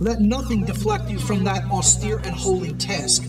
Let nothing deflect you from that austere and holy task.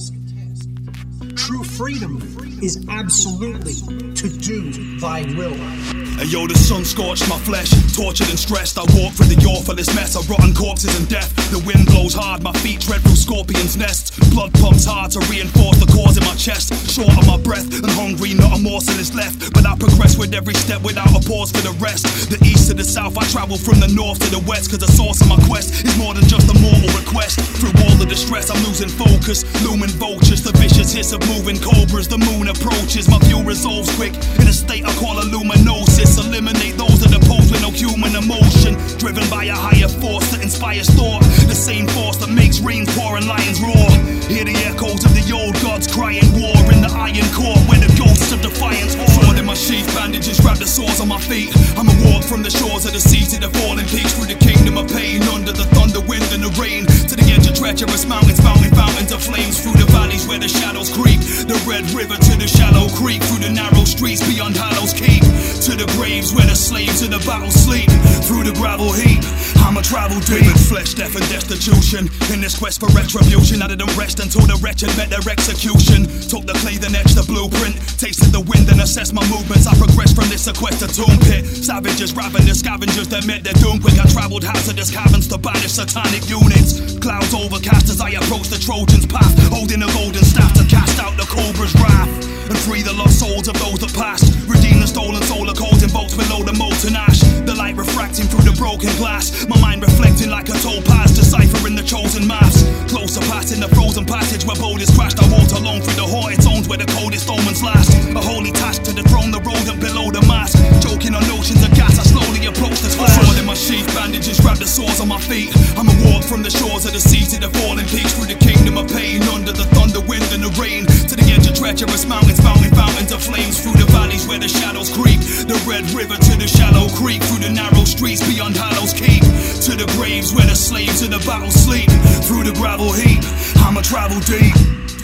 True freedom is absolutely to do thy will. And yo, the sun scorched my flesh, tortured and stressed. I walk through the awfulest mess of rotten corpses and death. The wind blows hard, my feet tread through scorpions' nests. Blood pumps hard to reinforce the cause in my chest. Short of my breath and hungry, not a morsel is left. But I progress with every step without a pause for the rest. The east to the south, I travel from the north to the west. Cause the source of my quest is more than just a mortal request. Through all the distress, I'm losing focus. Looming vultures, the vicious hiss of moving cobras. The moon approaches, my view resolves quick. In a state I call a luminosis. Eliminate those that oppose with no human emotion. Driven by a higher force that inspires thought. The same force that makes rain pour and lions roar. Hear the echoes of the old gods crying war in the iron core where the ghosts of defiance roar. Sword in my sheath, bandages wrap the sores on my feet. I'm a walk from the shores of the sea to the falling peaks. Through the kingdom of pain, under the thunder, wind and the rain. To the edge of treacherous mountains, mountain fountains of flames. Through the valleys where the shadows creep. The red river to the shallow creek. Through the narrow streets beyond Hallows Keep. To the graves where the slaves in the battle sleep. Through the gravel heap, I'ma travel deep. Flesh, death and destitution. In this quest for retribution, I didn't rest until the wretched met their execution. Took the clay, then etched the blueprint. Tasted the wind and assessed my movements. I progressed from this sequestered tomb pit. Savages, ravenous scavengers that met their doom quick. I traveled hazardous caverns to banish satanic units. Clouds overcast as I approach the Trojans' path. Holding a golden staff to cast out the cobra's wrath. And free the lost souls of those that passed. Redeem the stolen solar codes in bolts below the molten ash. The light refracting through the broken glass. My mind reflecting like a topaz, deciphering the chosen maps. Closer passing the frozen passage where boulders crashed. I walked along through the haunted zones where the coldest omens last. A holy task to dethrone the rodent below the mask. Choking on oceans of gas, I slowly approach the splash. Sword in my sheath, bandages wrap the sores on my feet. I'm a walk from the shores of the sea to the falling peaks. Through the kingdom of pain, under the thunder, wind and the rain. To the edge of treacherous mountains, mountain fountains of flames. Through the valleys where the shadows creep. The red river to the shallow creek. Through the narrow streets beyond Hallows Keep. To the graves where the slaves in the battle sleep. Through the gravel heap, I'ma travel deep.